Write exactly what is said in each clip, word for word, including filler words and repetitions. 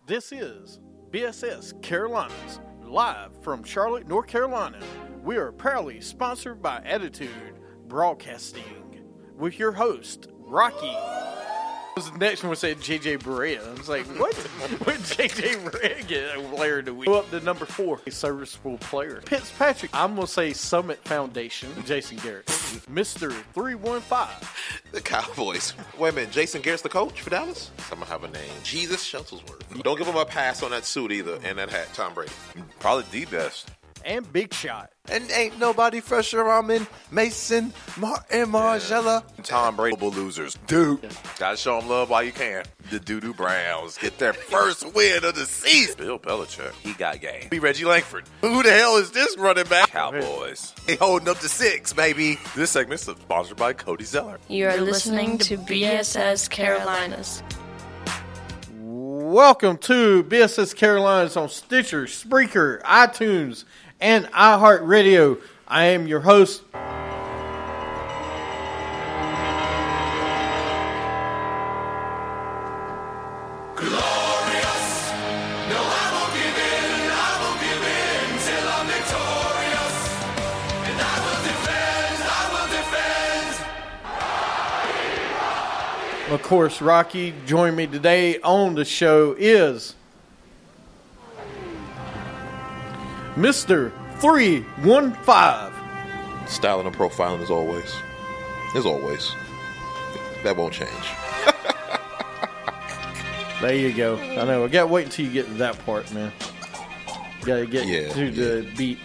This is B S S Carolinas, live from Charlotte, North Carolina. We are proudly sponsored by Attitude Broadcasting with your host, Rocky. The next one said J J Barea. I was like, what? What did J J Barea get a player to go up to number four? A serviceable player. Fitzpatrick. I'm going to say Summit Foundation. Jason Garrett. Mister three one five. The Cowboys. Wait a minute. Jason Garrett's the coach for Dallas? Someone have a name. Jesus Shuttlesworth. Don't give him a pass on that suit either and that hat. Tom Brady. Probably the best. And Big Shot. And ain't nobody fresher around in Mason, Martin, Margella. Yeah. Tom Brady, losers. Dude, gotta show them love while you can. The Doo-Doo Browns get their first win of the season. Bill Belichick, he got game. Be Reggie Langford. Who the hell is this running back? Cowboys. They holding up to six, baby. This segment's sponsored by Cody Zeller. You are listening to B S S Carolinas. Welcome to B S S Carolinas on Stitcher, Spreaker, iTunes, and iHeartRadio. I am your host, Glorious. No, I won't give in, I won't give in till I'm victorious. And I will defend, I will defend. of course, Rocky. Join me today on the show is Mister three one five. Styling and profiling as always. As always. That won't change. There you go. I know. I got to wait until you get to that part, man. Got to get Yeah, to the yeah. beat.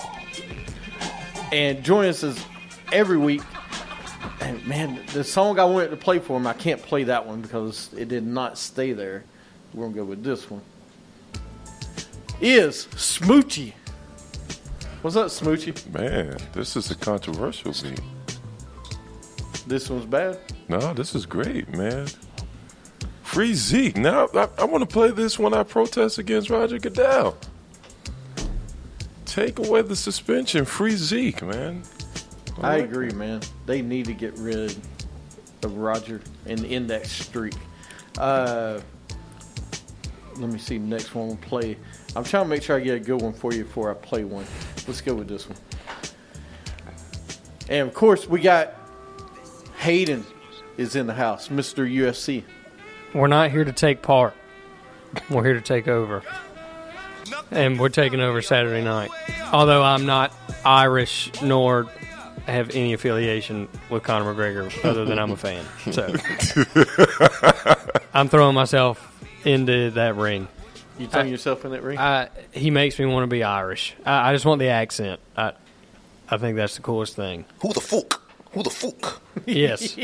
And join us as every week. And, man, the song I wanted to play for him, I can't play that one because it did not stay there. We're going to go with this one. Is Smoochie. What's up, Smoochie? Man, this is a controversial beat. This one's bad? No, this is great, man. Free Zeke. Now, I, I want to play this when I protest against Roger Goodell. Take away the suspension. Free Zeke, man. I like agree, it. man. They need to get rid of Roger and end that streak. Uh, let me see the next one we'll play. I'm trying to make sure I get a good one for you before I play one. Let's go with this one. And, of course, we got Hayden is in the house, Mister U F C. We're not here to take part. We're here to take over. And we're taking over Saturday night. Although I'm not Irish nor have any affiliation with Conor McGregor other than I'm a fan. So I'm throwing myself into that ring. You throwing yourself in that ring? I, he makes me want to be Irish. I, I just want the accent. I, I think that's the coolest thing. Who the fuck? Who the fuck? Yes.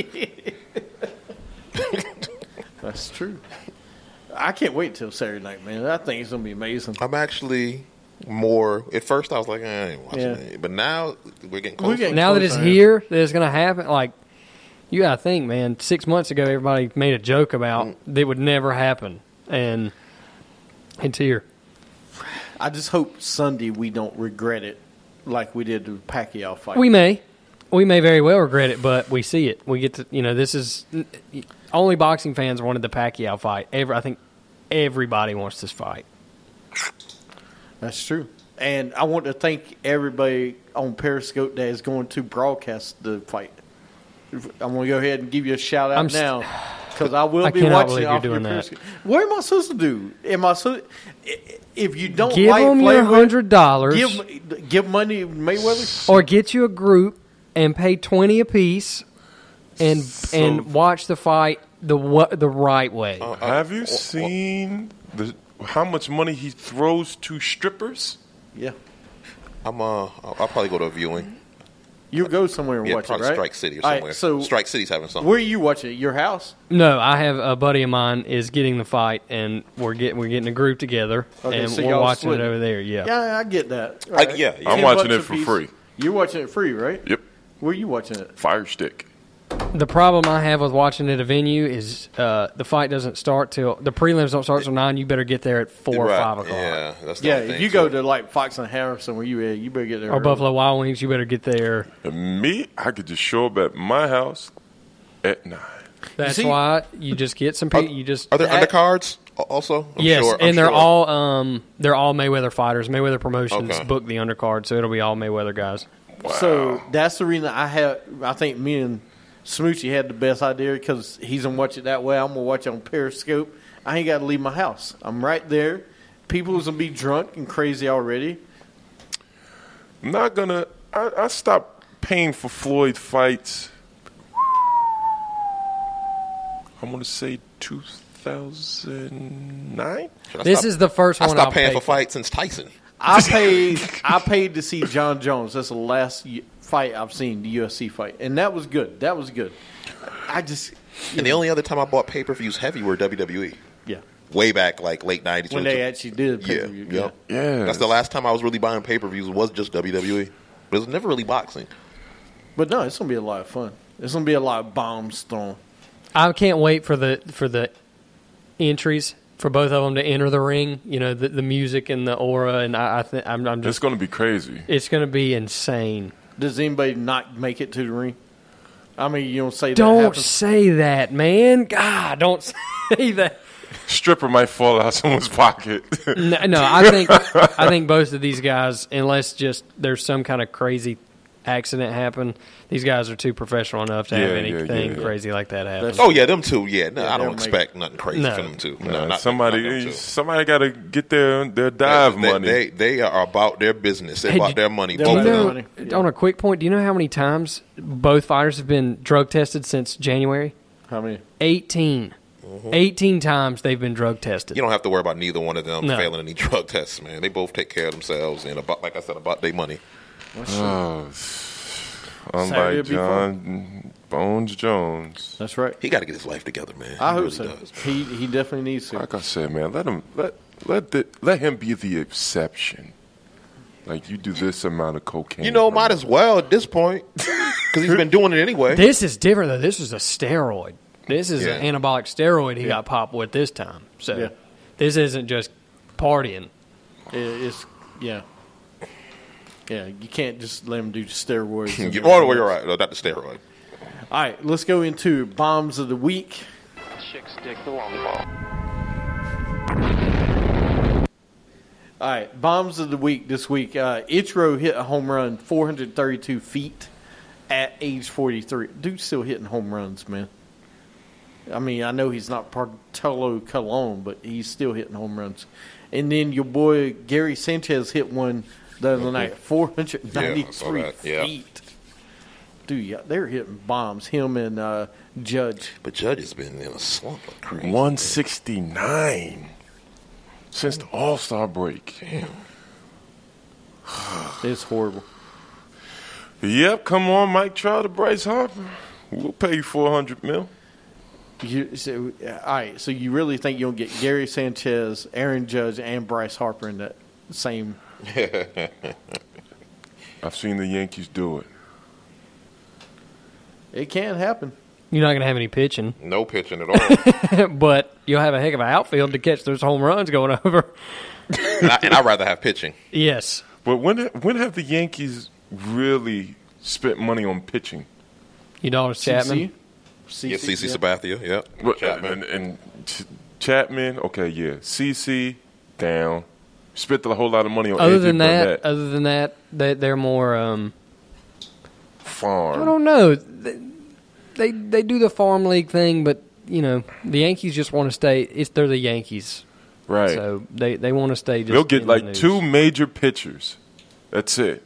That's true. I can't wait till Saturday night, man. I think it's going to be amazing. I'm actually more. At first, I was like, I ain't watching Yeah. it. But now, we're getting closer. We're getting Now that it's close, man. here, that it's going to happen, like, you got to think, man, six months ago, everybody made a joke about Mm. that would never happen. And it's here. I just hope Sunday we don't regret it like we did the Pacquiao fight. We may. We may very well regret it, but we see it. We get to, you know, this is, only boxing fans wanted the Pacquiao fight. Every, I think everybody wants this fight. That's true. And I want to thank everybody on Periscope that is going to broadcast the fight. I'm going to go ahead and give you a shout out I'm st- now because I will I be cannot watching believe it you're off your doing that. Periscope. What am I supposed to do? Am I so, if you don't Give like them your Mayweather, one hundred dollars give give money to Mayweather? or get you a group and pay twenty apiece and and watch the fight the wa- the right way. Uh, Have you seen the how much money he throws to strippers? Yeah. I'm, uh, I'll, I'll probably go to a viewing. You'll go somewhere and Yeah, watch it, probably right? Strike City or All right, somewhere. so Strike City's having something. where are you watching it? Your house? No, I have a buddy of mine is getting the fight, and we're getting we're getting a group together, Okay, and so we're y'all watching split it it. over there. Yeah, Yeah, I get that. I- yeah, yeah. I'm Ten watching bucks it a for piece. free. You're watching it free, right? Yep. Where are you watching it? Fire Stick. The problem I have with watching at a venue is uh, the fight doesn't start till the prelims don't start till nine. You better get there at four Right. or five o'clock. Yeah, that's the Yeah, only if thing, you go too. to like Fox and Harrison where you at, you better get there. Or early. Buffalo Wild Wings, you better get there. And me, I could just show up at my house at nine. That's see- why you just get some Are, people. You just are there That- undercards also? I'm yes, sure, I'm and they're sure. all um, they're all Mayweather fighters. Mayweather Promotions Okay. booked the undercard, so it'll be all Mayweather guys. So that's the reason I have. I think me and Smoochie had the best idea because he's gonna watch it that way. I'm gonna watch it on Periscope. I ain't got to leave my house. I'm right there. People's gonna be drunk and crazy already. I'm not gonna. I, I stopped paying for Floyd fights. I'm gonna say two thousand nine. This is the first I one stopped I'll paying pay for fights since Tyson. I paid. I paid to see John Jones. That's the last y- fight I've seen, the U F C fight, and that was good. That was good. I just And the only other time I bought pay-per-views heavy were W W E. yeah. Way back, like late nineties. When they actually did Yeah, pay-per-view, yeah. Yeah. That's the last time I was really buying pay-per-views was just W W E. But it was never really boxing. But no, it's gonna be a lot of fun. It's gonna be a lot of bombs thrown. I can't wait for the for the entries for both of them to enter the ring. You know, the, the music and the aura, and I, I think I'm, I'm It's just. gonna be crazy. It's going to be insane. Does anybody not make it to the ring? I mean, you don't say that Don't happens. say that, man. God, don't say that. Stripper might fall out someone's pocket. No, no, I think I think both of these guys, unless just there's some kind of crazy accident happen, these guys are too professional enough to have Yeah, yeah, anything yeah, yeah. crazy like that happen. That's- Oh, yeah, them two. Yeah, no, Yeah, I they'll don't make expect nothing crazy No. for them two. Nah, No, not, somebody, not them two. somebody got to get their their dive they, money. They, they are about their business. They're Hey, about did- their money. They're Both Do of you about them. their money. know, on a quick point, do you know how many times both fighters have been drug tested since January? How many? eighteen. eighteen times they've been drug tested. You don't have to worry about neither one of them No. failing any drug tests, man. They both take care of themselves and about, like I said, about their money. Oh, Saturday unlike be John Bones Jones. That's right. He got to get his life together, man. I He hope really so. does. He he definitely needs to. Like I said, man, let him let let the, let him be the exception. Like you do this amount of cocaine. You know, per might month. as well at this point because he's been doing it anyway. This is different, though. This is a steroid. This is Yeah. an anabolic steroid he got popped with this time. So Yeah. this isn't just partying. It, it's yeah, yeah. You can't just let him do steroids. and You, oh, everything you're else. right. No, not the steroid. All right, let's go into bombs of the week. Chicks dig the long ball. All right, bombs of the week this week. Uh, Ichiro hit a home run, four hundred thirty-two feet at age forty-three. Dude's still hitting home runs, man. I mean, I know he's not Bartolo Colon, but he's still hitting home runs. And then your boy Gary Sanchez hit one the other night, four hundred ninety-three Yeah, I saw that. Yeah. feet. Dude, yeah, they're hitting bombs. Him and uh, Judge. But Judge has been in a slump. Like crazy. one sixty-nine since the All Star break. Damn. It's horrible. Yep, come on, Mike Trout or Bryce Harper. We'll pay you four hundred mil. You, so, all right, so you really think you'll get Gary Sanchez, Aaron Judge, and Bryce Harper in that same? I've seen the Yankees do it. It can happen. You're not going to have any pitching, No pitching at all. but you'll have a heck of an outfield to catch those home runs going over. and, I, and I'd rather have pitching. Yes. But when when have the Yankees really spent money on pitching? You know, Chapman. C C? Yeah, C C yeah. Sabathia, yeah. What- Chapman. And, and Ch- Chapman, okay, yeah. C C down. Spent a whole lot of money on Other A J than that, Burnett. other than that, they, they're more. Um, I Farm. don't know. They, they they do the farm league thing, but you know the Yankees just want to stay. It's they're the Yankees, Right. so they, they want to stay. Just They'll get in the like news. two major pitchers. That's it.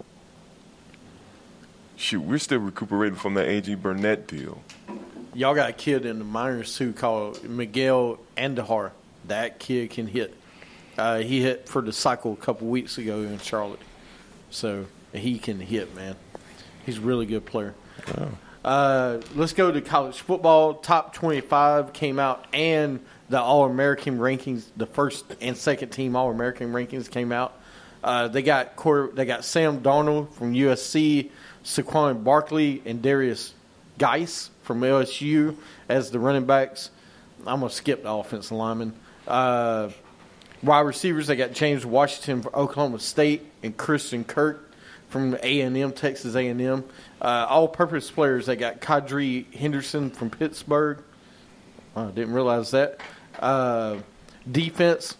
Shoot, we're still recuperating from that A J Burnett deal. Y'all got a kid in the minors too called Miguel Andujar. That kid can hit. Uh, he hit for the cycle a couple weeks ago in Charlotte, so he can hit, man. He's a really good player. Uh, let's go to college football. Top twenty-five came out, and the All-American rankings, the first and second team All-American rankings came out. Uh, they got quarter, they got Sam Darnold from U S C, Saquon Barkley, and Darius Geis from L S U as the running backs. I'm going to skip the offensive lineman. Uh, wide receivers, they got James Washington from Oklahoma State and Christian Kirk from A and M, Texas A and M. Uh, all-purpose players, they got Kadri Henderson from Pittsburgh. I didn't realize that. Uh, Defense,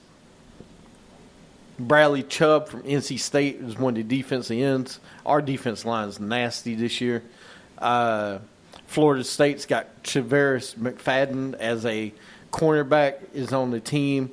Bradley Chubb from N C State is one of the defensive ends. Our defense line is nasty this year. Uh, Florida State's got Travaris McFadden as a cornerback is on the team.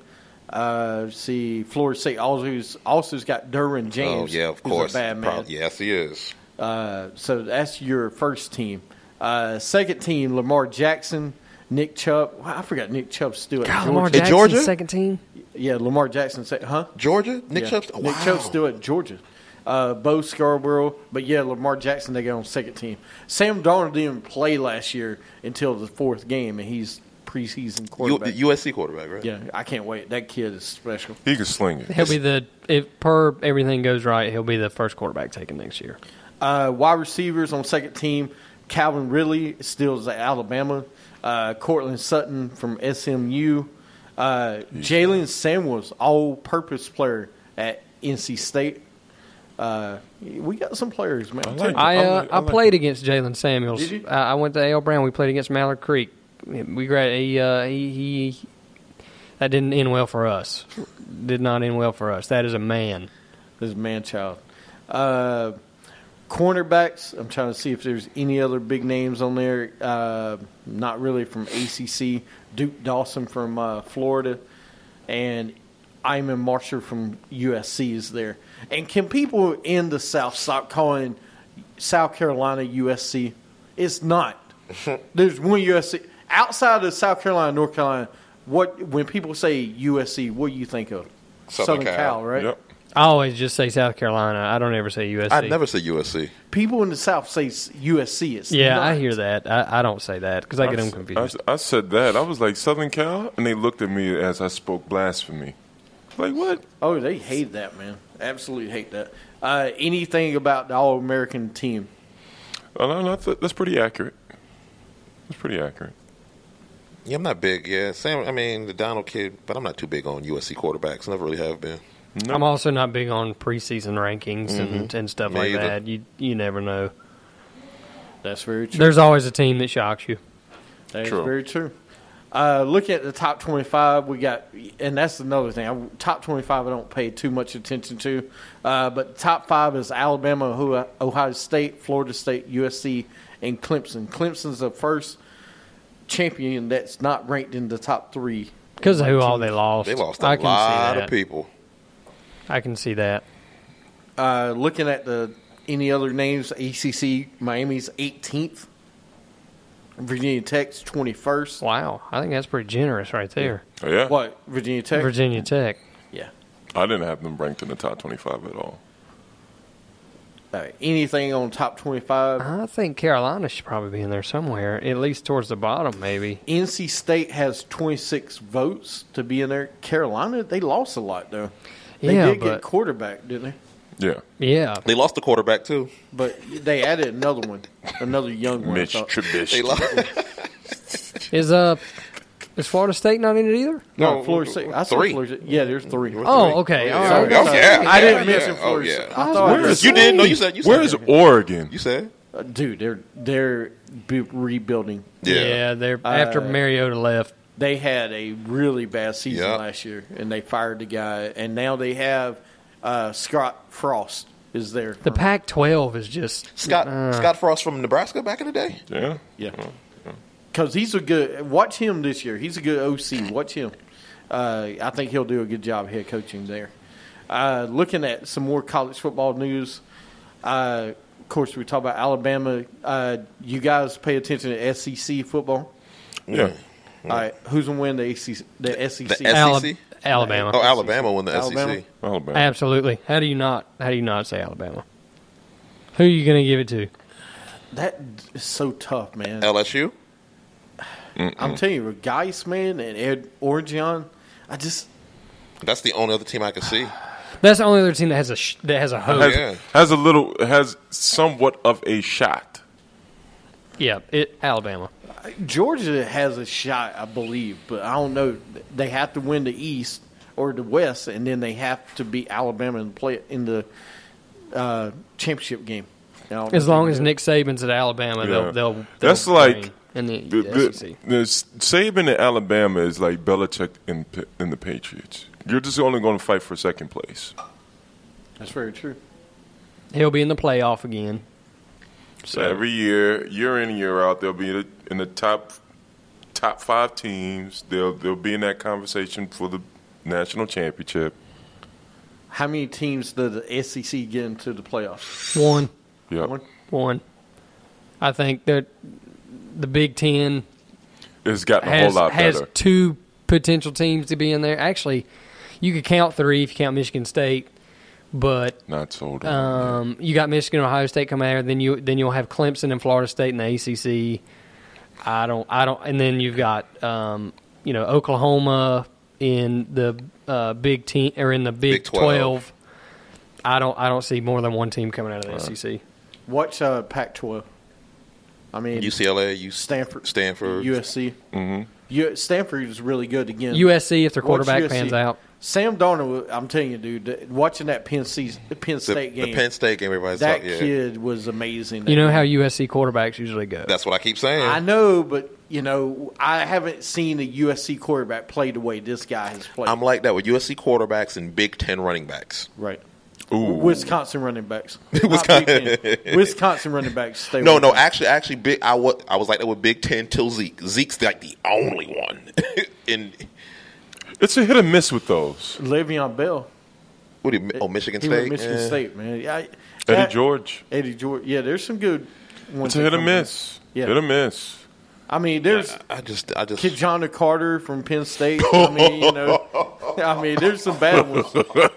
Uh, see, Florida State also's also's got Derwin James. Oh yeah, of who's course. a bad man. Probably, yes, he is. Uh, so that's your first team. Uh, second team, Lamar Jackson, Nick Chubb. Well, I forgot Nick Chubb's still at God, Georgia. Lamar At Jackson, Georgia? second team. Yeah, Lamar Jackson, sec- huh? Georgia, Nick Yeah. Chubb's. Nick Wow. Chubb's still at Georgia. Uh, Bo Scarborough, but yeah, Lamar Jackson, they got on second team. Sam Darnold didn't play last year until the fourth game, and he's preseason U- quarterback. U S C quarterback, right? Yeah, I can't wait. That kid is special. He can sling it. He'll be the if per everything goes right, he'll be the first quarterback taken next year. Uh, wide receivers on second team, Calvin Ridley still is at Alabama. Uh, Cortland Sutton from S M U. Uh, Jalen Samuels, all-purpose player at N C State. Uh, we got some players, man. I like I I uh, like- I I like played against Jalen Samuels. Did you? I, I went to A L Brown. We played against Mallard Creek. We gra- he, uh, he he that didn't end well for us. Did not end well for us. That is a man. This is man-child. Uh, cornerbacks, I'm trying to see if there's any other big names on there. Uh, not really from A C C. Duke Dawson from uh, Florida. And Iman Marshall from U S C is there. And can people in the South stop calling South Carolina U S C? It's not. There's one U S C. Outside of South Carolina, North Carolina, what when people say U S C, what do you think of? Southern Cal. Cal, right? Yep. I always just say South Carolina. I don't ever say U S C. I never say U S C. People in the South say U S C. It's Yeah, not. I hear that. I, I don't say that because I get them s- confused. I, I said that. I was like, Southern Cal? And they looked at me as I spoke blasphemy. Like, what? Oh, they hate that, man. Absolutely hate that. Uh, anything about the All-American team? Oh, no, no, that's, that's pretty accurate. That's pretty accurate. Yeah, I'm not big. Yeah, Sam. I mean, the Donald kid, but I'm not too big on U S C quarterbacks. Never really have been. No. I'm also not big on preseason rankings and, and stuff Me like either. that. You you never know. That's very true. There's always a team that shocks you. That is True. very true. Uh, look at the top twenty-five. We got, and that's another thing. I, top twenty-five, I don't pay too much attention to. Uh, but top five is Alabama, Ohio- Ohio State, Florida State, U S C, and Clemson. Clemson's the first champion that's not ranked in the top three. Because of who all they lost. They lost a I can lot see that. of people. I can see that. Uh, looking at the any other names, A C C, Miami's eighteenth. Virginia Tech's twenty-first. Wow. I think that's pretty generous right there. Oh, yeah? What, Virginia Tech? Virginia Tech. Yeah. I didn't have them ranked in the top twenty-five at all. Uh, anything on top twenty-five? I think Carolina should probably be in there somewhere, at least towards the bottom, maybe. N C State has twenty-six votes to be in there. Carolina, they lost a lot, though. They Yeah, did but- get quarterback, didn't they? Yeah. Yeah. They lost the quarterback too. But they added another one, another young one. I Mitch thought. They Trubisky. lost. Is uh is Florida State not in it either? No, No, Florida State. I said three. Florida State. Yeah, there's three. Oh, okay. All yeah. right. Oh, yeah. I didn't Yeah, mention yeah. Florida Oh, yeah. State. I thought Where is You did? No, you said. You said. Where's Oregon? You said. Uh, dude, they're they're be- rebuilding. Yeah, they're after Uh, Mariota left. They had a really bad season Yeah. last year, and they fired the guy. And now they have uh, Scott Frost is there. The Pac twelve is just Scott uh, Scott Frost from Nebraska back in the day. Yeah. Yeah, because he's a good. Watch him this year. He's a good O C. Watch him. Uh, I think he'll do a good job head coaching there. Uh, looking at some more college football news. Uh, of course, we talk about Alabama. Uh, you guys pay attention to S E C football. Yeah. All right, who's gonna win the A C C? The S E C. The Ala- S E C? Alabama. Oh, Alabama won the Alabama? S E C. Alabama. Absolutely. How do you not? How do you not say Alabama? Who are you going to give it to? That is so tough, man. L S U. I'm telling you, Geis, man, and Ed Orgeon, I just That's the only other team I can see. That's the only other team that has a sh- that has a hope. has, yeah. has a little, has somewhat of a shot. Yeah, it Alabama. Georgia has a shot, I believe, but I don't know. They have to win the East or the West, and then they have to beat Alabama and play in the uh, championship game. I don't As think long they as do. Nick Saban's at Alabama, Yeah. they'll, they'll, they'll That's like reign in the, the, the the, S E C. the Saban in Alabama is like Belichick in in the Patriots. You're just only going to fight for second place. That's very true. He'll be in the playoff again. So every year, year in and year out, they'll be in the, in the top top five teams. They'll they'll be in that conversation for the national championship. How many teams did the S E C get into the playoffs? One. Yep. One? One. I think that the Big Ten It's gotten a has, whole lot has better. two potential teams to be in there. Actually, you could count three if you count Michigan State, but Not so. um, you got Michigan and Ohio State coming out there. Then you then you'll have Clemson and Florida State in the A C C. I don't I don't and then you've got um, you know Oklahoma in the uh, Big Ten or in the Big, Big twelve. twelve. I don't I don't see more than one team coming out of the S E C. Watch uh, Pac twelve. I mean, U C L A, U- Stanford, Stanford. U S C. Mm-hmm. U- Stanford is really good again. U S C if their Watch quarterback U S C. pans out. Sam Darnold, I'm telling you, dude, th- watching that Penn, C- Penn The, State the game, Penn State game, everybody's that talking. Yeah. kid was amazing. You know That how game. U S C quarterbacks usually go. That's what I keep saying. I know, but you know, I haven't seen a U S C quarterback play the way this guy has played. I'm like that with U S C quarterbacks and Big Ten running backs. right. Ooh. Wisconsin running backs. Not Wisconsin- Big Ten. Wisconsin running backs. Stay No, with no, them. actually, actually, big. I was, I was like that with Big Ten till Zeke. Zeke's like the only one. In It's a hit or miss with those. Le'Veon Bell. what do you? Oh, Michigan He State. went Michigan Yeah. State, man. Yeah, I- Eddie that- George. Eddie George. Yeah, there's some good ones. It's a that hit or come in. miss. Yeah. Hit or miss. I mean, there's I just, I just. Kijana Carter from Penn State. I mean, you know, I mean, there's some bad ones.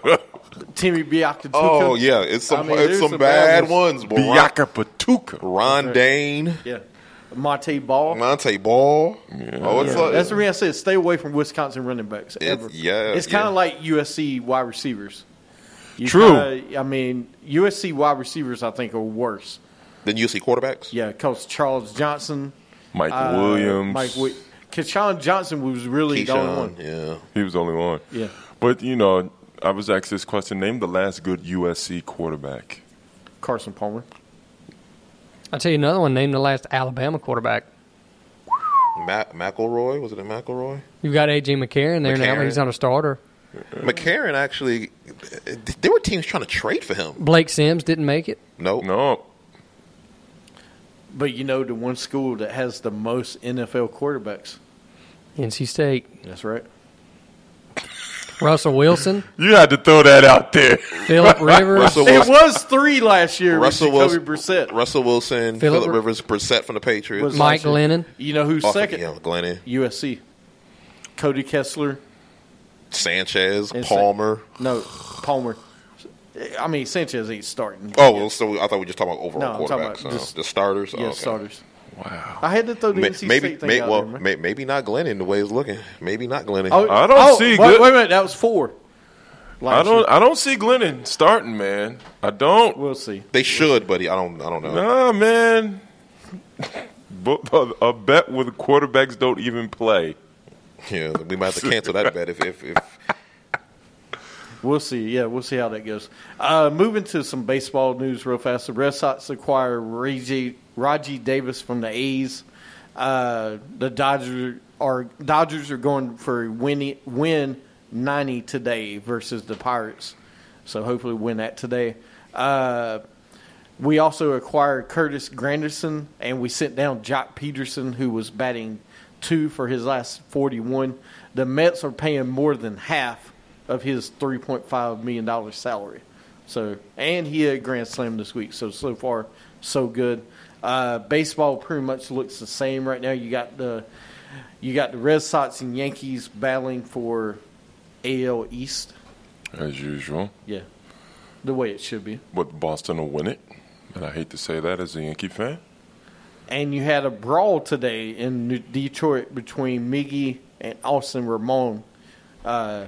Timmy Biakatuka. Oh yeah, it's some, I mean, it's there's some, some bad, bad ones. boy. Ron, Biaka Patuka. Ron Dane, Yeah. Monte Ball. Monte Ball. Oh, it's Yeah, like, that's the reason I said stay away from Wisconsin running backs It's- ever. yeah, it's kind yeah. of like U S C wide receivers. You True. kinda- I mean, U S C wide receivers I think are worse. then U S C quarterbacks. Yeah, because Charles Johnson, Mike uh, Williams. Mike. Wi- Keyshawn Johnson was really the only one. Keyshawn, yeah. He was the only one. Yeah. But, you know, I was asked this question. Name the last good U S C quarterback. Carson Palmer. I'll tell you another one. Name the last Alabama quarterback. Mac- McElroy, was it a McElroy? You've got A J McCarron there now. McCarron. He's not a starter. McCarron actually, there were teams trying to trade for him. Blake Sims didn't make it. Nope. No. But you know the one school that has the most N F L quarterbacks. N C State. That's right. Russell Wilson. You had to throw that out there. Phillip Rivers. Russell It Wilson, was three last year. Russell with Jacoby Wilson, Brissett. Russell Wilson, Phillip Phillip Ri- Rivers, Brissett from the Patriots. Was Mike last year. Lennon. You know who's Off- second? Yeah, Glennon, U S C. Cody Kessler. Sanchez, And Sa- Palmer. No, Palmer. I mean, Sanchez ain't starting. Oh, well, so I thought we were just talking about overall No, I'm talking quarterbacks. about uh, just- the starters. Yeah, Oh, okay. starters. Wow. I had to throw the Ma- N C maybe, State thing may, out well, there, man. may, maybe not Glennon the way it's looking. Maybe not Glennon. Oh, I don't oh, see wait, good- Wait a minute, that was four. I Last don't year. I don't see Glennon starting, man. I don't. We'll see. They should, buddy. I don't. I don't know. Nah, man. But a, a bet where the quarterbacks don't even play. Yeah, we might have to cancel that bet if, if, if We'll see. Yeah, we'll see how that goes. Uh, moving to some baseball news real fast. The Red Sox acquire Raji, Raji Davis from the A's. Uh, the Dodgers are Dodgers are going for a win, win ninety today versus the Pirates. So hopefully win that today. Uh, we also acquired Curtis Granderson, and we sent down Jock Peterson, who was batting two for his last forty-one. The Mets are paying more than half of his three point five million dollars salary. So, and he had a grand slam this week. So, so far, so good. Uh, baseball pretty much looks the same right now. You got the you got the Red Sox and Yankees battling for A L East. As usual. Yeah, the way it should be. But Boston will win it. And I hate to say that as a Yankee fan. And you had a brawl today in New- Detroit between Miggy and Austin Ramon. Uh,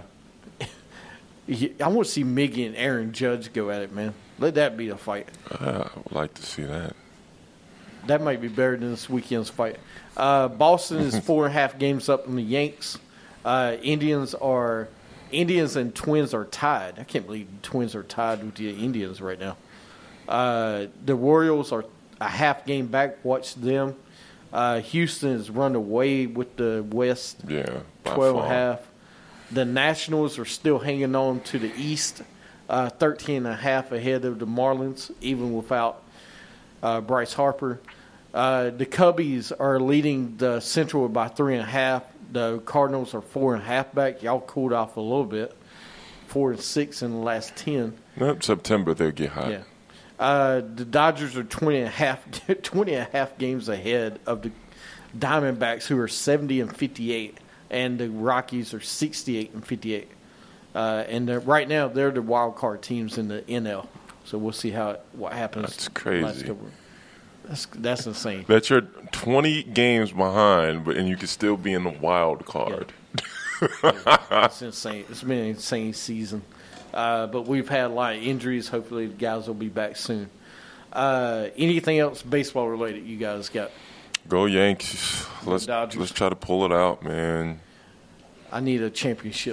I want to see Miggy and Aaron Judge go at it, man. Let that be a fight. I would like to see that. That might be better than this weekend's fight. Uh, Boston is four and a half games up on the Yanks. Uh, Indians are Indians and Twins are tied. I can't believe the Twins are tied with the Indians right now. Uh, the Royals are a half game back. Watch them. Uh, Houston has run away with the West. Yeah, by twelve and a far. half. The Nationals are still hanging on to the East, uh, thirteen and a half ahead of the Marlins, even without uh, Bryce Harper. Uh, the Cubbies are leading the Central by three and a half. The Cardinals are four and a half back. Y'all cooled off a little bit. Four and six in the last ten. Nope, September they'll get hot. Yeah. Uh, the Dodgers are twenty and a half, twenty and a half games ahead of the Diamondbacks, who are seventy and fifty-eight, and the Rockies are sixty-eight and fifty-eight. Uh, and they're, right now, they're the wild card teams in the N L. So we'll see how it, what happens. That's crazy. Last couple. That's that's insane. That you're twenty games behind, but and you can still be in the wild card. Yeah. It's insane. It's been an insane season. Uh, but we've had a lot of injuries. Hopefully, the guys will be back soon. Uh, anything else baseball related you guys got? Go Yankees. Let's Dodgers. let's try to pull it out, man. I need a championship.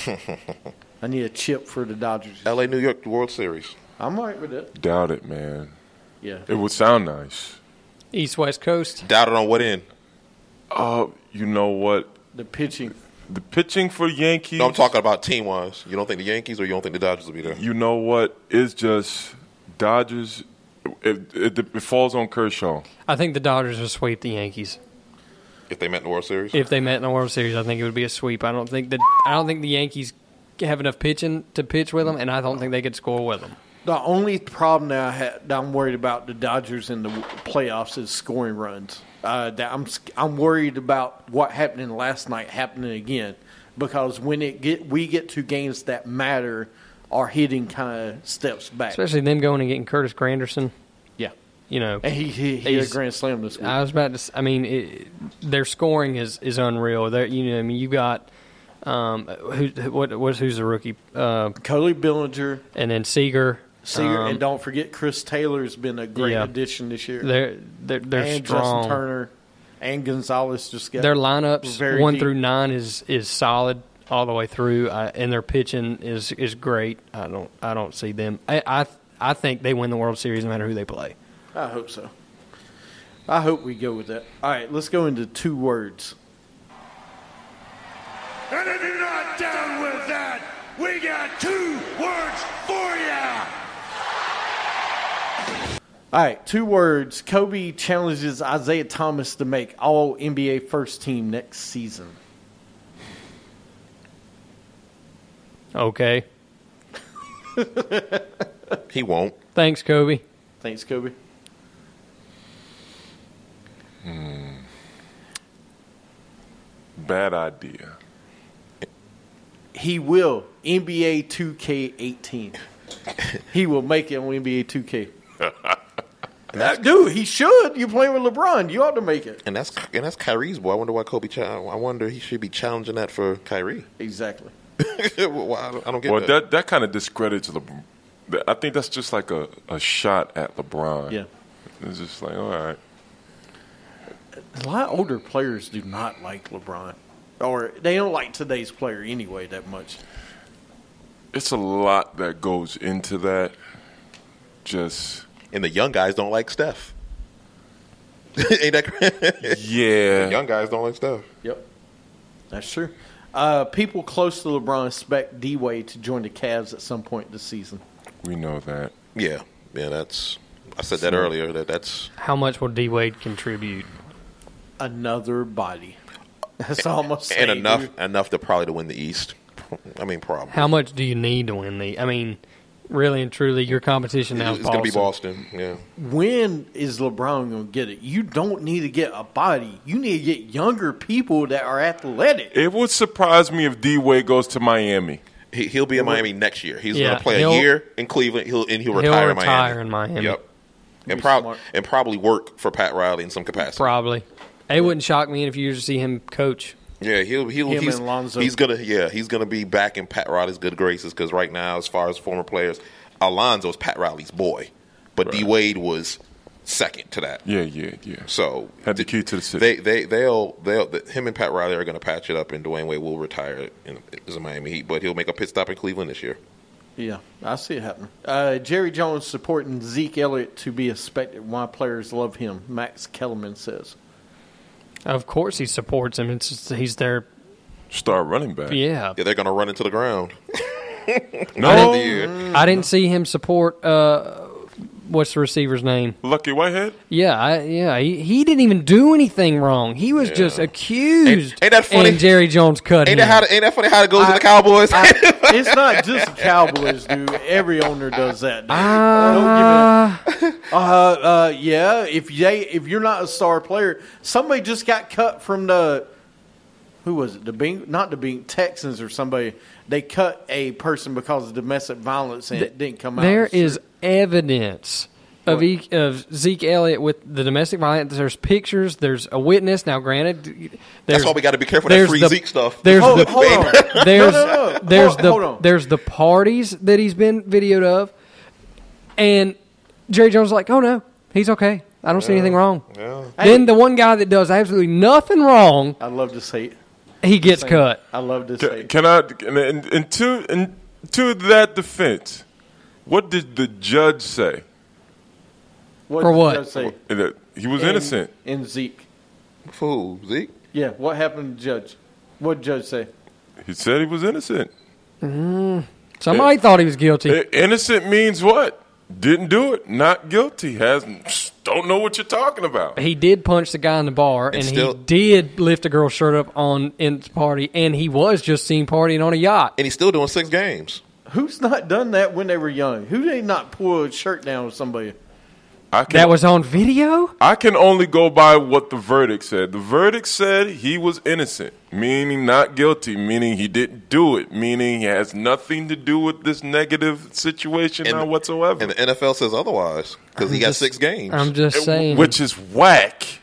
I need a chip for the Dodgers. L A New York World Series. I'm all right with that. Doubt it, man. Yeah. It would sound nice. East West Coast. Doubt it on what end? Oh, you know what? The pitching. The pitching for the Yankees. No, I'm talking about team wise. You don't think the Yankees or you don't think the Dodgers will be there? You know what? It's just Dodgers. It, it, it falls on Kershaw. I think the Dodgers will sweep the Yankees. If they met in the World Series? If they met in the World Series, I think it would be a sweep. I don't think that. I don't think the Yankees have enough pitching to pitch with them, and I don't think they could score with them. The only problem that, I had, that I'm worried about the Dodgers in the playoffs is scoring runs. Uh, that I'm I'm worried about what happened last night happening again, because when it get we get to games that matter, our hitting kind of steps back. Especially them going and getting Curtis Granderson. Yeah, you know, and he he, he hit a he's- grand slam this week. I was about to. s- I mean, it, their scoring is, is unreal. They're, you know, I mean, you got um, who what what's who's the rookie? Uh, Cody Bellinger, and then Seager. Seager, um, and don't forget Chris Taylor's been a great yeah. addition this year. They're they're they're and strong. Justin Turner and Gonzalez just got Their lineups very one deep. through nine is, is solid all the way through, uh, and their pitching is, is great. I don't I don't see them. I, I I think they win the World Series no matter who they play. I hope so. I hope we go with that. All right, let's go into two words. And if you're not down with that, we got two words for ya. All right, two words. Kobe challenges Isaiah Thomas to make all N B A first team next season. Okay. He won't. Thanks, Kobe. Thanks, Kobe. Hmm. Bad idea. He will. N B A two K eighteen. He will make it on N B A two K. Dude, he should. You playing with LeBron. You ought to make it. And that's and that's Kyrie's boy. I wonder why Kobe. Ch- I wonder he should be challenging that for Kyrie. Exactly. Well, I don't, I don't get Well, that. that that kind of discredits LeBron. I think that's just like a, a shot at LeBron. Yeah. It's just like, all right. A lot of older players do not like LeBron. Or they don't like today's player anyway that much. It's a lot that goes into that. Just And the young guys don't like Steph. Ain't that crazy? yeah. The young guys don't like Steph. Yep. That's true. Uh, people close to LeBron expect D-Wade to join the Cavs at some point this season. We know that. Yeah, yeah. That's I said that So- earlier. That that's How much will D Wade contribute? Another body. That's almost and enough enough to probably to win the East. I mean, probably. How much do you need to win the? I mean, really and truly, your competition now is It's going to Boston. be Boston. Yeah. When is LeBron going to get it? You don't need to get a body. You need to get younger people that are athletic. It would surprise me if D Wade goes to Miami. He, he'll be in Miami next year. He's Yeah, going to play a he'll- year in Cleveland. He'll and he'll He'll retire, in retire Miami. in Miami. Yep. And, Be prob- smart. and probably work for Pat Riley in some capacity. Probably. It wouldn't shock me in a few years to see him coach. Yeah, he'll he'll Him he's, and Lonzo. he's gonna yeah he's gonna be back in Pat Riley's good graces because right now, as far as former players, Alonzo's Pat Riley's boy, but D Wade was second to that. Yeah, yeah, yeah. So Had the key to the city. They they they'll they'll him and Pat Riley are going to patch it up, and Dwayne Wade will retire in, in Miami Heat, but he'll make a pit stop in Cleveland this year. Yeah, I see it happening. Uh, Jerry Jones supporting Zeke Elliott to be expected. Why players love him, Max Kellerman says. Of course he supports him. It's just, he's their Star running back. Yeah. Yeah, they're going to run into the ground. No. the year. I didn't see him support, uh, what's the receiver's name? Lucky Whitehead? Yeah, I, yeah. He, he didn't even do anything wrong. He was Yeah. just accused. Ain't- ain't that funny? And Jerry Jones cut Ain't him. that, how, ain't that funny how it goes I- with the Cowboys? I, it's not just the Cowboys, dude. Every owner does that. Dude. Uh, Don't give it a- uh, uh, yeah. If they, if you're not a star player, somebody just got cut from the. Who was it? The Bing, not the Bing Texans or somebody. They cut a person because of domestic violence and it didn't come out. There is evidence of, e- of Zeke Elliott with the domestic violence. There's pictures. There's a witness. Now, granted, there's, That's why we got to be careful of that there's free the- Zeke stuff. There's Hold- the hold on. there's No, no, no. there's Hold- the hold on. there's the parties that he's been videoed of, and Jerry Jones is like, oh no, he's okay. I don't see anything wrong. Yeah. Then the one guy that does absolutely nothing wrong, I love to say it. he gets cut. I love to say Can, it. can I, and, and, and, to, and to that defense, what did the judge say? What For did what? the judge say? That he was In- innocent. In Zeke. For who? Zeke? Yeah. What happened to the judge? What did the judge say? He said he was innocent. Somebody thought he was guilty. I- innocent means what? Didn't do it. Not guilty. Has don't know what you're talking about. He did punch the guy in the bar, and, And still- he did lift a girl's shirt up on in the party, and he was just seen partying on a yacht. And he's still doing six games. Who's not done that when they were young? Who did not pull a shirt down with somebody? I can, That was on video? I can only go by what the verdict said. The verdict said he was innocent, meaning not guilty, meaning he didn't do it, meaning he has nothing to do with this negative situation And- now whatsoever. And the N F L says otherwise because he got just- six games. I'm just It- saying. which is whack.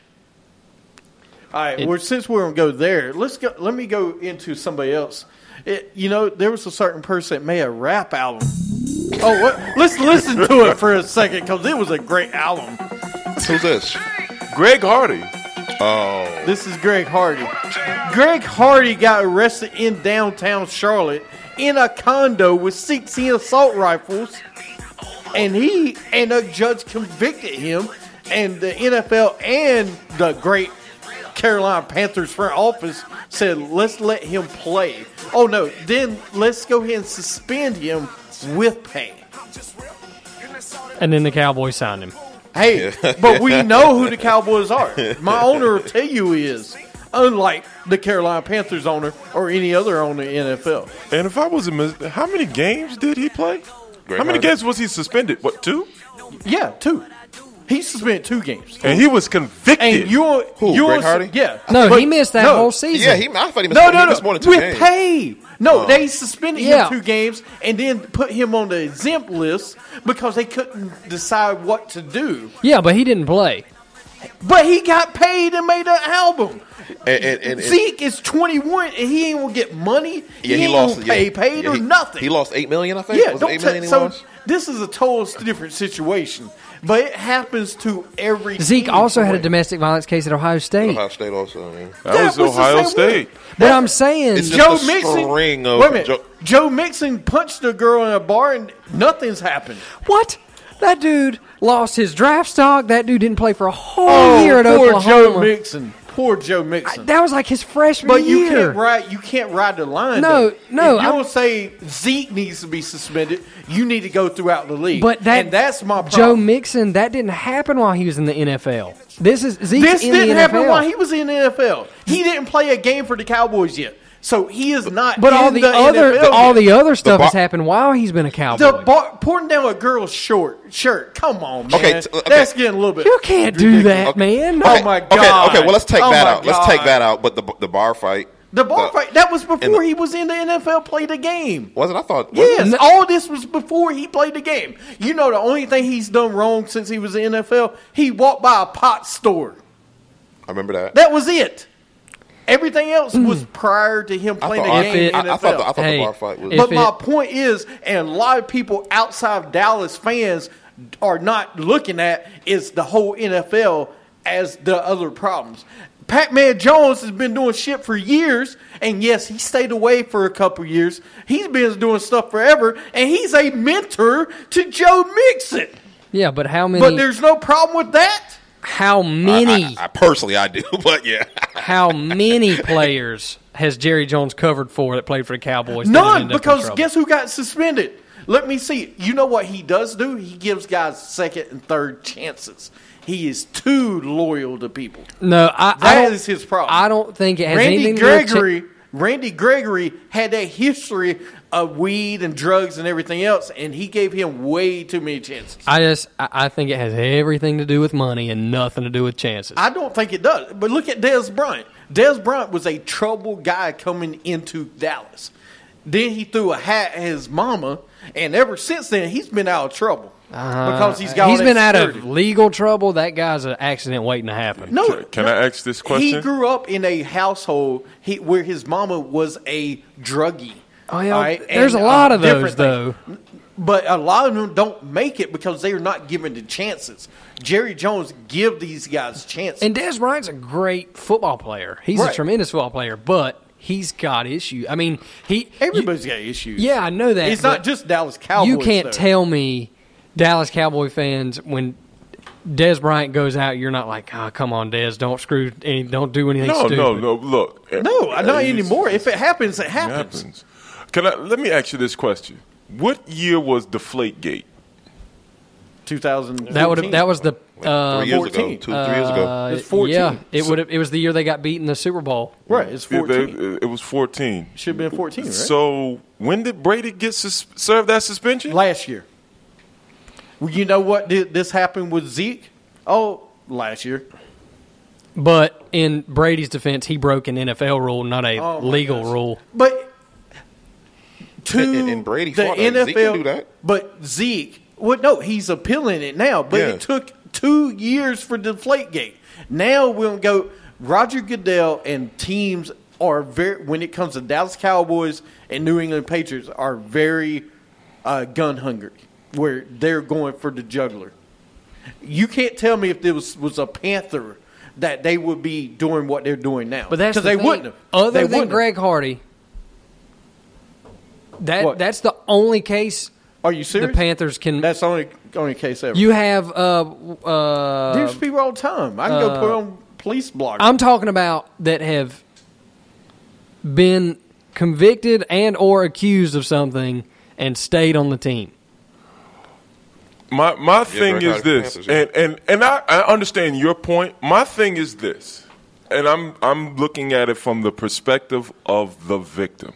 All right. It- well, since we're gonna go there, let's go. Let me go into somebody else. It, you know, there was a certain person that made a rap album. Oh, what? Let's listen to it for a second because it was a great album. Who's this? Greg Hardy. Oh, This is Greg Hardy. Greg Hardy got arrested in downtown Charlotte in a condo with sixteen assault rifles, and he and a judge convicted him, and the N F L and the great Carolina Panthers front office said, let's let him play. Oh, no, then let's go ahead and suspend him with pay. And then the Cowboys signed him. Hey, but we know who the Cowboys are. My owner will tell you who he is, unlike the Carolina Panthers owner or any other owner in the N F L. And if I was a mis- how many games did he play? Greg how many Hardy. games was he suspended? What, two? Yeah, two. He suspended two games. And he was convicted. And you're, Who, you're Greg Hardy? Yeah. No, But- he missed that no. whole season. yeah. He, I thought he missed, No, he no, no. missed more than two With games. pay. No, Oh. they suspended Yeah. him two games and then put him on the exempt list because they couldn't decide what to do. Yeah, but he didn't play. But he got paid and made an album. And, and, and, and Zeke is twenty-one and he ain't gonna get money. yeah, he he ain't lost. gonna pay yeah, paid yeah, or he, nothing. He lost eight million. I think. Yeah, Was it don't eight ta- million he so lost? this is a total different situation, but it happens to every. Zeke team also had a somewhere. domestic violence case at Ohio State. Ohio State also. Man. that, That was, was the Ohio same State. But I'm saying, It's just Joe a Mixon. string of wait a minute. Joe- Joe Mixon punched a girl in a bar and nothing's happened. what? That dude lost his draft stock. That dude didn't play for a whole Oh, year at poor Oklahoma. Joe Mixon. Poor Joe Mixon. That was like his freshman but you year. can't ride. You can't ride the line. No, though. no, If you I'm- don't say Zeke needs to be suspended, you need to go throughout the league. But that and that's my problem. Joe Mixon, that didn't happen while he was in the N F L. This is Zeke's This in didn't the happen N F L. while he was in the N F L. He didn't play a game for the Cowboys yet, so he is not. but in all the, the other N F L all yet. the other stuff bar- has happened while he's been a Cowboy. The bar, pouring down a girl's short shirt. Come on, man. Okay, t- okay. That's getting a little bit. you can't do that, Okay. man. Oh my god. Okay, okay. Well, let's take Oh that my out. Let's take God. that out. But the the bar fight. The bar fight. That was and before the- he was in the N F L. Played a game. Was it? I thought. Was Yes, it? all this was before he played the game. You know, the only thing he's done wrong since he was in the N F L, he walked by a pot store. I remember that. That was it. Everything else was prior to him I playing thought, the If game it- in I, the I N F L. thought, the, I thought Hey, the bar fight was. if But it- my point is, and a lot of people outside of Dallas fans are not looking at is the whole N F L as the other problems. Pac-Man Jones has been doing shit for years, and yes, he stayed away for a couple years. He's been doing stuff forever, and he's a mentor to Joe Mixon. Yeah, but how many? But there's no problem with that. How many? I, I, I personally, I do, but yeah. How many players has Jerry Jones covered for that played for the Cowboys? that None, ended up in because trouble? guess who got suspended? Let me see. You know what he does do? He gives guys second and third chances. He is too loyal to people. No, I, I That don't, is his problem. I don't think it has Randy anything to do with Gregory, Randy Gregory had that history of weed and drugs and everything else, and he gave him way too many chances. I just, I I think it has everything to do with money and nothing to do with chances. I don't think it does. But look at Dez Bryant. Dez Bryant was a troubled guy coming into Dallas. Then he threw a hat at his mama, and ever since then, he's been out of trouble. Uh, because he's got all he's that been out security. of legal trouble. That guy's an accident waiting to happen. No, Can, can no. I ask this question? He grew up in a household he, where his mama was a druggie. Oh, yeah, all right? there's And, a lot uh, of those, different though. things. But a lot of them don't make it because they are not given the chances. Jerry Jones give these guys chances. And Dez Bryant's a great football player. He's Right. a tremendous football player, but he's got issues. I mean, he Everybody's got issues. Yeah, I know that. It's but not just Dallas Cowboys. You can't though. tell me Dallas Cowboy fans when Dez Bryant goes out, you're not like, oh, come on, Dez, don't screw, any, don't do anything no, stupid. no, no. Look, No, not It's- anymore. If it happens, it It happens. happens. Can I? Let me ask you this question: what year was Deflategate? two thousand That would have. That was the. Uh, Three years fourteen. ago, two, three years ago. uh, It's fourteen. Yeah, it would have. It was the year they got beat in the Super Bowl. right. It's Yeah, they- fourteen. It was fourteen. Should have been fourteen, right? So when did Brady get sus- served that suspension? Last year. Well, you know what did this happen with Zeke? Oh, last year. But in Brady's defense, he broke an N F L rule, not a Oh, my legal goodness. rule. But to And- and Brady the fought that. N F L, Zeke can do that. But Zeke, well, no, he's appealing it now. But Yeah. it took two years for Deflategate. Now we'll go. Roger Goodell and teams are very, when it comes to Dallas Cowboys and New England Patriots, are very uh, gun hungry, where they're going for the juggler. You can't tell me if there was, was a Panther that they would be doing what they're doing now. But that's 'Cause the they thing. wouldn't have. Other They than wouldn't have. Greg Hardy, that What? that's the only case Are you the serious? Panthers can. That's the only only case ever. You have. Uh, uh, There's people all the time. I can go put on police bloggers. I'm talking about that have been convicted and or accused of something and stayed on the team. My my thing Greg is Hardy this, Panthers, yeah. and and and I, I understand your point. My thing is this, and I'm I'm looking at it from the perspective of the victim.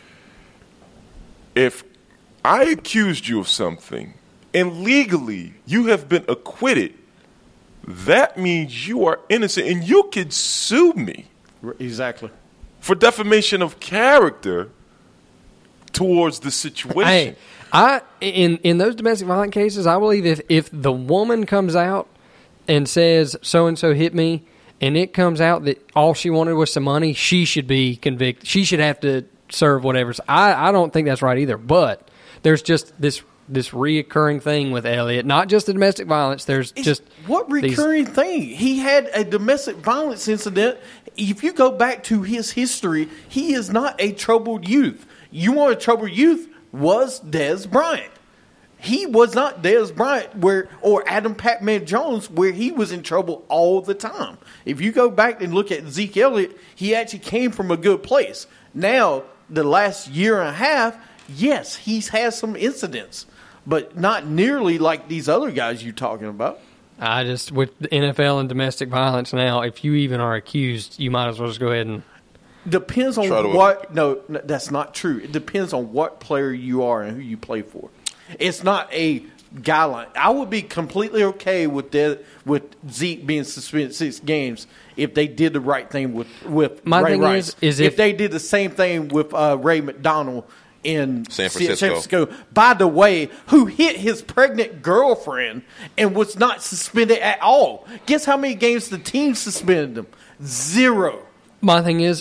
If I accused you of something and legally you have been acquitted, that means you are innocent and you could sue me Exactly. for defamation of character towards the situation. Hey, I in in those domestic violence cases, I believe if if the woman comes out and says so and so hit me, and it comes out that all she wanted was some money, she should be convicted. She should have to serve whatever. I I don't think that's right either. But there's just this this reoccurring thing with Elliott, not just the domestic violence. There's It's- just what these- recurring thing? He had a domestic violence incident. If you go back to his history, he is not a troubled youth. You want a troubled youth? Was Dez Bryant? He was not Dez Bryant where or Adam Pac-Man Jones where he was in trouble all the time. If you go back and look at Zeke Elliott, he actually came from a good place. Now, the last year and a half, yes, he's had some incidents, but not nearly like these other guys you're talking about. I just with the N F L and domestic violence now, if you even are accused, you might as well just go ahead and. Depends on Try to- what. No, no, that's not true. It depends on what player you are and who you play for. It's not a guideline. I would be completely okay with that, with Zeke being suspended six games if they did the right thing with with My Ray thing Rice. is- is if, if- they did the same thing with uh, Ray McDonald in San San Francisco. Francisco, by the way, who hit his pregnant girlfriend and was not suspended at all. Guess how many games the team suspended him? Zero. My thing is,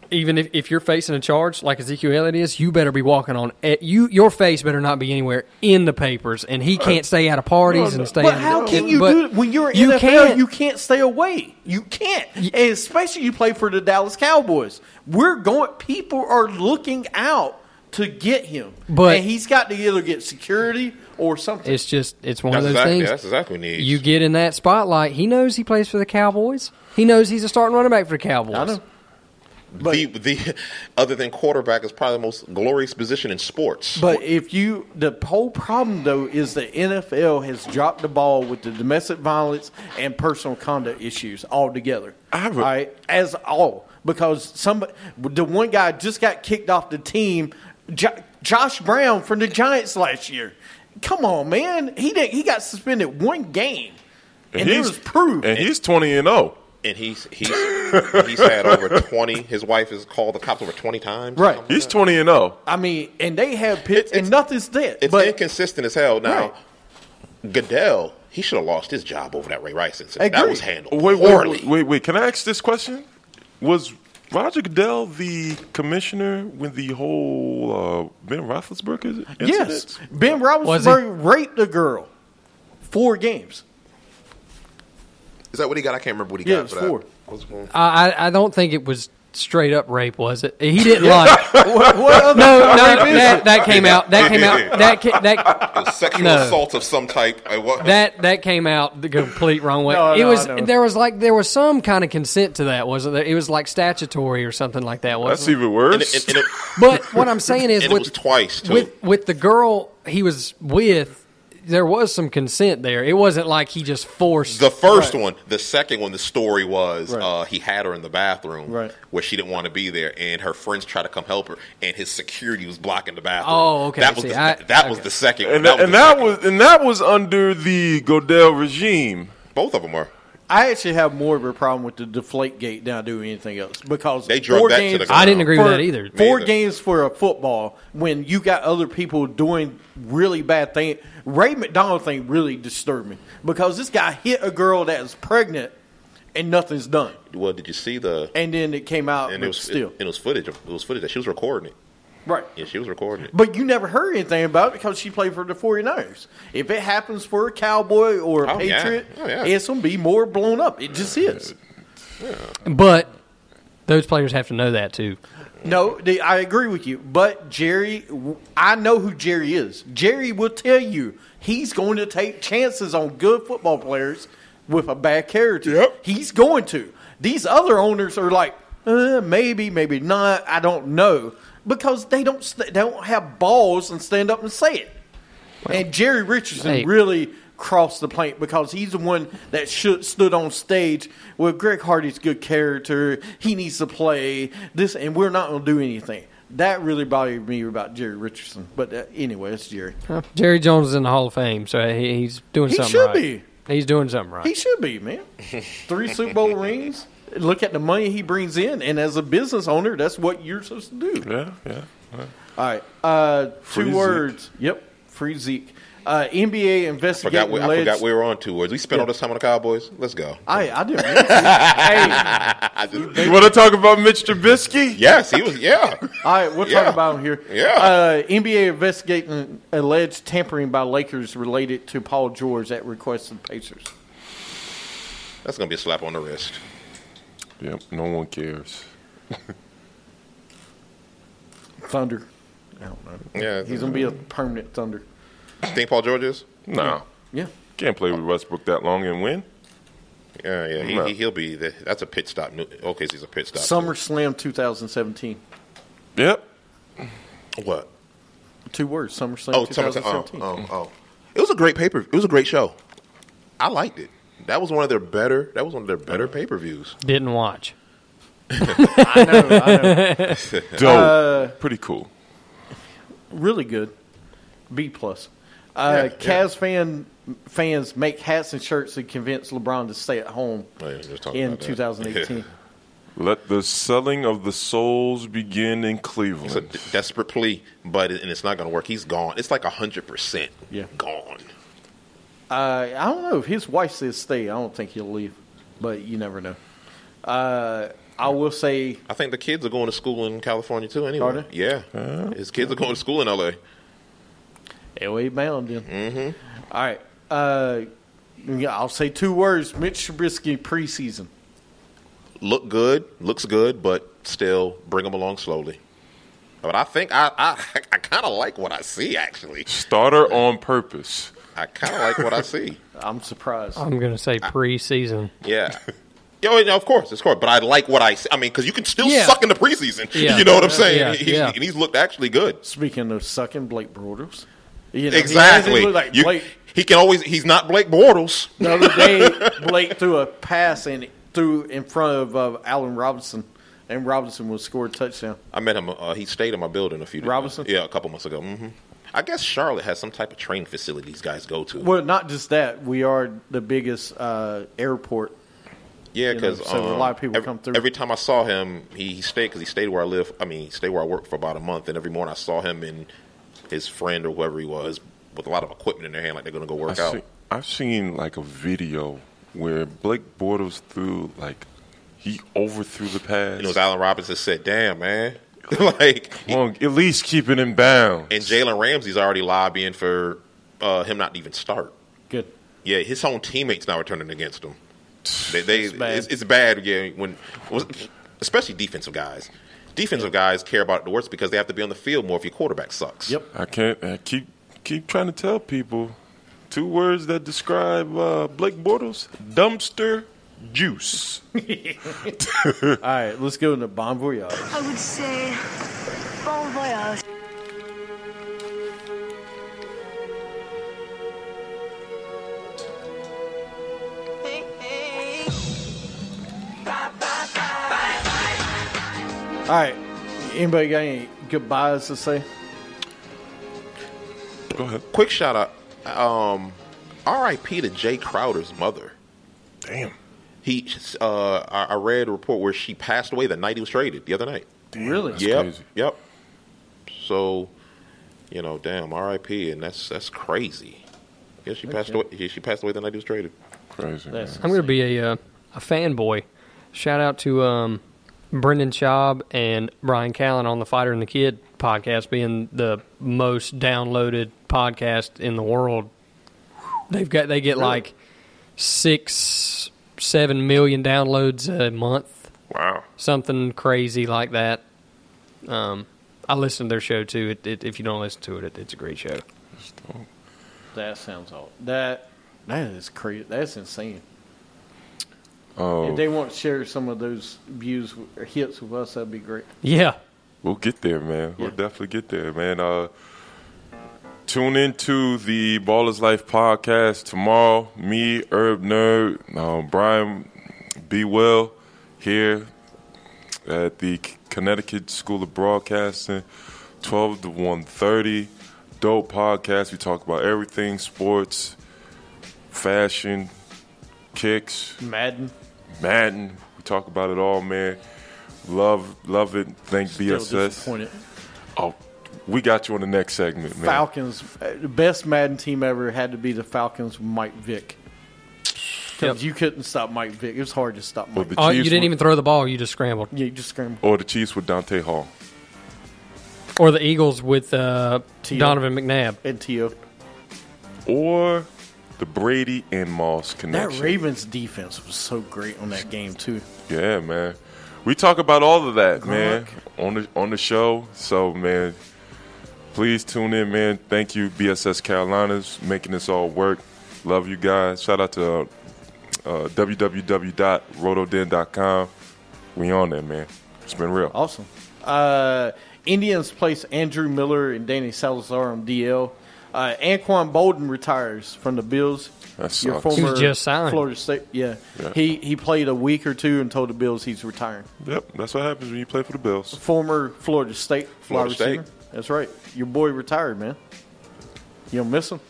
even if, if you're facing a charge like Ezekiel Elliott is, you better be walking on it. You your face better not be anywhere in the papers, and he can't stay out of parties and stay. But out how of, can you but do it when you're in you N F L? can't. You can't stay away. You can't, and especially you play for the Dallas Cowboys. We're going. People are looking out to get him, But- and he's got to either get security or something. It's just it's one That's of those exactly, things. that's exactly what he needs. You get in that spotlight. He knows he plays for the Cowboys. He knows he's a starting running back for the Cowboys. I know. the, the other than quarterback is probably the most glorious position in sports. But if you, the whole problem though is the N F L has dropped the ball with the domestic violence and personal conduct issues altogether. I have a- all right, as all because somebody, the one guy just got kicked off the team, jo- Josh Brown from the Giants last year. Come on, man, he did, he got suspended one game, and, it he's- was proved. And he's twenty and zero. And he's he's he's had over twenty. His wife has called the cops over twenty times. or Right. something He's like twenty and zero. I mean, and they have pits, It's- and nothing's dead. that. It's but inconsistent as hell. Now, Right. Goodell, he should have lost his job over that Ray Rice incident. That Agreed. was handled Wait, wait, poorly. wait, wait, wait. Can I ask this question? Was Roger Goodell the commissioner when the whole uh, Ben Roethlisberger incident? yes, Ben Was he? Roethlisberger raped a girl, four games. Is that what he got? I can't remember what he Yeah, got it's for that. four. What's going on? I, I I don't think it was straight up rape, was it? He didn't like. what, what other No, no, rape is that, it? that came out. That came out. That ca- that It was sexual No. assault of some type. Uh, what? that that came out the complete wrong way. No, it no, was I know. there was like there was some kind of consent to that, wasn't there? It was like statutory or something like that, wasn't That's it? even and worse. it, and it, But what I'm saying is and it with was twice too. with with the girl he was with, there was some consent there. It wasn't like he just forced. The first Right. one, the second one, the story was Right. uh, he had her in the bathroom Right. where she didn't want to be there, and her friends tried to come help her, and his security was blocking the bathroom. Oh, okay. That was See, the, I- that was okay. the second. and that was and the that second. was and that was under the Goodell regime. both of them were. I actually have more of a problem with the deflate gate than I do anything else because They drug four that to games, the ground. I didn't agree for, with that either. Four either. games for a football when you got other people doing really bad things. Ray McDonald thing really disturbed me because this guy hit a girl that was pregnant and nothing's done, Well, did you see the? and then it came out. And but it was still It, it was footage. Of, it was footage that she was recording it. right. Yeah, she was recording it. But you never heard anything about it because she played for the 49ers. If it happens for a Cowboy or a Oh, yeah. Patriot, Oh, yeah. it's going to be more blown up. It just is. But those players have to know that too. No, the, I agree with you. But Jerry, I know who Jerry is. Jerry will tell you he's going to take chances on good football players with a bad character. Yep. He's going to. These other owners are like, uh, maybe, maybe not. I don't know. Because they don't st- they don't have balls and stand up and say it. And Jerry Richardson Hey. really crossed the plate because he's the one that should, stood on stage. Well, Greg Hardy's good character. He needs to play this, and we're not going to do anything. That really bothered me about Jerry Richardson. But uh, anyway, it's Jerry. Huh. Jerry Jones is in the Hall of Fame, so he, he's doing He something should right. be. He's doing something right. He should be, man. Three Super Bowl rings. Look at the money he brings in, and as a business owner, that's what you're supposed to do. Yeah, yeah. All right, uh, Free two Zeke. words. Yep, free Zeke. Uh, N B A Forgot investigating we, I alleged. forgot we were on two words. We spent all this time on the Cowboys. Let's go. I I didn't. mean to. hey, I just- You want to talk about Mitch Trubisky? yes, he was. Yeah. all right, we'll Yeah. talk about him here. Yeah. Uh, N B A investigating alleged tampering by Lakers related to Paul George at request of Pacers. That's gonna be a slap on the wrist. Yep, no one cares. Thunder. I don't know. Yeah, He's gonna be a permanent Thunder. Think Paul George is? No, Yeah. can't play with Westbrook that long and win. Yeah, yeah. He, No. he, he'll be. The, that's a pit stop. Okay, he's a pit stop. Summer Slam twenty seventeen. Yep. What? Two words. Summer Slam Oh, Summer twenty oh, seventeen. oh, oh. It was a great paper. It was a great show. I liked it. That was one of their better. That was one of their better pay per views. Didn't watch. I know. I know. Dope. Uh, Pretty cool. Really good. B plus. Uh, Yeah, Cavs fan fans make hats and shirts to convince LeBron to stay at home Oh, yeah, we were talking in about that. twenty eighteen. Let the selling of the souls begin in It's a Cleveland. d- desperate plea, but it, and it's not going to work. He's gone. It's like a hundred percent. Yeah. gone. Uh, I don't know if his wife says stay. I don't think he'll leave, but you never know. Uh, I will say, I think the kids are going to school in California too. Anyway, Are they? yeah, Uh, his kids are going to school in L A. L A bound then. Mm-hmm. All right. Uh, yeah, I'll say two words. Mitch Trubisky preseason. Look good, looks good, but still bring him along slowly. But I think I I, I kind of like what I see. Actually, Starter on purpose. I kind of like what I see. I'm surprised. I'm going to say preseason. Yeah. Yeah, well, of course, of course. But I like what I see. I mean, because you can still Yeah. suck in the preseason. Yeah. You know what I'm saying? Yeah, He- yeah. And he's looked actually good. Speaking of sucking, Blake Bortles. You know, Exactly. He, hasn't looked like You- Blake. he can always. He's not Blake Bortles. The other day, Blake threw a pass and threw in front of uh, Allen Robinson, and Robinson was scored a touchdown. I met him. Uh, he stayed in my building a few. Robinson? Yeah, a couple months ago. hmm I guess Charlotte has some type of training facility these guys go to. Well, not just that. We are the biggest uh, airport. Yeah, You know, because so a lot of people every, come through. Every time I saw him, he, he stayed because he stayed where I live. I mean, he stayed where I work for about a month, and every morning I saw him and his friend or whoever he was with a lot of equipment in their hand, like they're going to go work I out. see, I've seen like a video where Blake Bortles threw like he overthrew the pass. And it was Allen Robinson said, "Damn, man." like, Come on, at least keep it in bounds. and Jalen Ramsey's already lobbying for uh, him not to even start. Good. Yeah, his own teammates now are turning against him. They, they It's bad. It's, it's bad. Yeah, when especially defensive guys. Defensive guys care about it the worst because they have to be on the field more if your quarterback sucks. Yep. I can't. I keep keep trying to tell people two words that describe uh, Blake Bortles: dumpster juice. All right, let's go into Bon Voyage. I would say bon voyage. All right, anybody got any goodbyes to say? Go ahead. Quick shout out, um, R I P to Jay Crowder's mother. Damn. He, uh, I, I read a report where she passed away the night he was traded, the other night. Really? That's yep, crazy. yep. So, you know, damn, R I P, and that's that's crazy. Yeah, she passed away. Yeah, she passed away the night he was traded. Crazy. That's- Man. I'm going to be a uh, a fanboy. Shout out to um, Brendan Schaub and Brian Callen on the Fighter and the Kid podcast, being the most downloaded podcast in the world. They've got they get Really? like six, seven million downloads a month, Wow. something crazy like that. Um, I listen to their show too. It, it, if you don't listen to it, it, it's a great show. That sounds all. That that is crazy. That's insane. Oh, If they want to share some of those views or hits with us, that'd be great. Yeah, we'll get there, man. We'll Yeah. definitely get there, man. Uh, tune into the Ballers Life podcast tomorrow. Me, Herb Nerd, um, Brian Be Well here at the Connecticut School of Broadcasting, twelve to one thirty. Dope podcast. We talk about everything: sports, fashion, kicks, Madden. Madden. We talk about it all, man. Love, love it. Thank B Still S S. disappointed. Oh, we got you on the next segment, man. Falcons. uh, The best Madden team ever had to be the Falcons with Mike Vick. Because you couldn't stop Mike Vick. It was hard to stop Or Mike. the oh, you Chiefs didn't with, even throw the ball; you just scrambled. Yeah, you just scrambled. or the Chiefs with Dante Hall. Or the Eagles with uh, T O. Donovan McNabb. And T O. Or the Brady and Moss That connection. Ravens defense was so great on that game, too. Yeah, man. We talk about all of that, Gronk. man, on the on the show. So, man, please tune in, man. Thank you, B S S Carolinas, making this all work. Love you guys. Shout out to uh, uh, w w w dot rotoden dot com. We on there, man. It's been real. Awesome. Uh, Indians place Andrew Miller and Danny Salazar on D L. Uh, Anquan Bolden retires from the Bills. That Your sucks. former He was just signed. Florida State. Yeah. Yeah. He he played a week or two and told the Bills he's retiring. Yep, that's what happens when you play for the Bills. Former Florida State Florida wide State. receiver. That's right. Your boy retired, man. You don't miss him?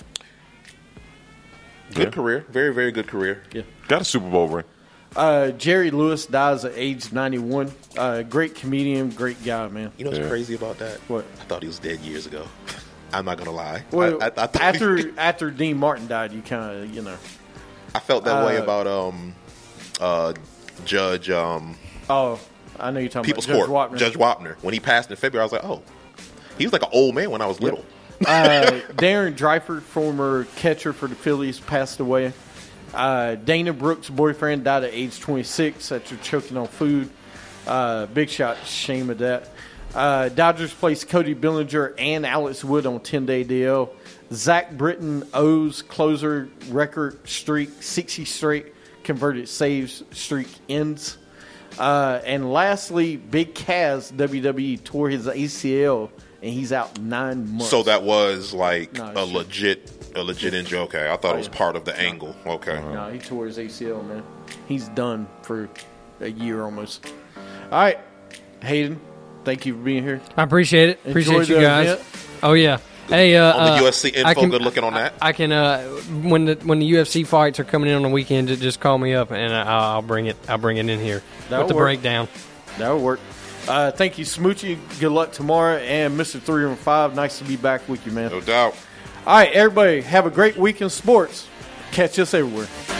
Good Yeah. career, very very good career. Yeah. Got a Super Bowl ring. Uh, Jerry Lewis dies at age ninety-one. Uh, great comedian, great guy, man. You know what's Yeah. crazy about that? What? I thought he was dead years ago. I'm not gonna lie. Well, I, I, I thought after after Dean Martin died, you kind of, you know. I felt that way uh, about um uh Judge um Oh, I know you're talking People about Judge sport. Wapner. Judge Wapner. When he passed in February, I was like, oh, he was like an old man when I was little. uh, Darren Dreifert, former catcher for the Phillies, passed away. Uh, Dana Brooks' boyfriend died at age twenty-six after choking on food. Uh, big shot, shame of that. Uh, Dodgers placed Cody Bellinger and Alex Wood on ten-day D L. Zach Britton O's closer record streak, sixty straight converted saves streak ends. Uh, and lastly, Big Cass, W W E, tore his A C L, and he's out nine months. So that was like No, a shit. legit, a legit injury. Okay, I thought Oh, it was yeah. part of the angle. Okay. No, he tore his A C L, man. He's done for a year almost. All right, Hayden, thank you for being here. I appreciate it. Appreciate Enjoy you the guys. event. Oh yeah. Hey, uh, On the uh, U F C info, I can- good looking on that. I can uh, when the when the U F C fights are coming in on the weekend, ju- just call me up and I'll, I'll bring it. I'll bring it in here That'll with the work. breakdown. That'll work. Uh, thank you, Smoochie. Good luck tomorrow. And Mister three oh five, nice to be back with you, man. No doubt. All right, everybody, have a great week in sports. Catch us everywhere.